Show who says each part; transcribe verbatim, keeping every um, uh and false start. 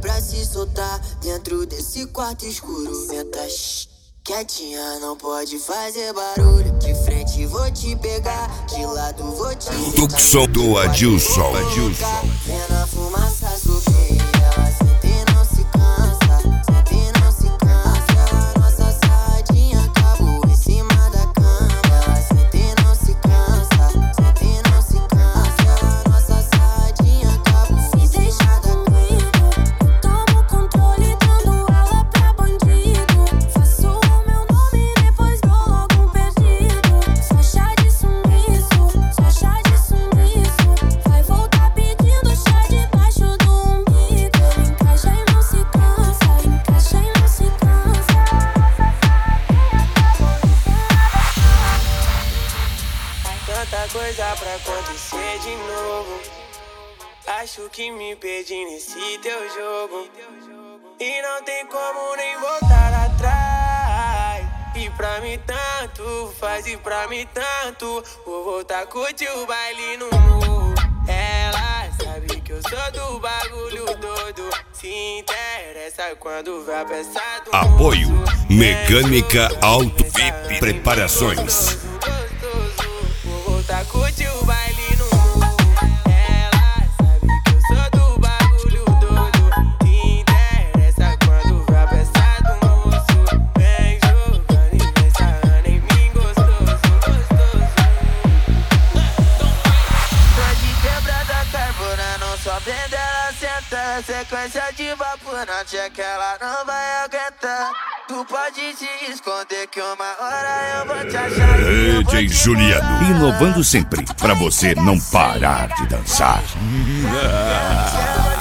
Speaker 1: pra se soltar dentro desse quarto escuro. Senta shh, quietinha, não pode fazer barulho. De frente vou te pegar, de lado vou te
Speaker 2: Tucson do Adilson. Adilson.
Speaker 1: Vendo a fumaça subir, ela sente e não se cansa, sente e não se cansa. Nossa sardinha acabou em cima da cama. Ela sente e não se cansa, sente e não se cansa. Nossa sardinha acabou em cima da cama.
Speaker 3: Tomo o controle dando aula pra bandido. Faço o meu nome e depois dou logo um perdido. Só chá de sumiço, só chá de sumiço. Vai voltar pedindo chá debaixo do umbigo. Encaixa e não se cansa, encaixa e não se cansa.
Speaker 4: Tanta coisa pra acontecer de novo. Acho que me perdi nesse teu jogo. E não tem como nem voltar atrás. E pra mim tanto faz, e pra mim tanto. Vou voltar a curtir o baile no morro. Ela sabe que eu sou do bagulho todo. Se interessa quando vai pensar do
Speaker 2: Apoio
Speaker 4: moço.
Speaker 2: Mecânica Auto V I P Preparações.
Speaker 4: Gostoso, vou voltar a curtir o baile no morro. Ela sabe que eu sou do bagulho todo. Se interessa quando vai pensar do moço. Vem jogando e vem sarrando em mim, gostoso, gostoso. Tô de quebrada carburando, só vendo ela sentar. Sequência de vapor na tia que ela não vai aguentar. Tu pode se esconder que uma hora eu vou te achar.
Speaker 2: D J Juliano, inovando sempre pra você não parar de dançar.
Speaker 4: Chegou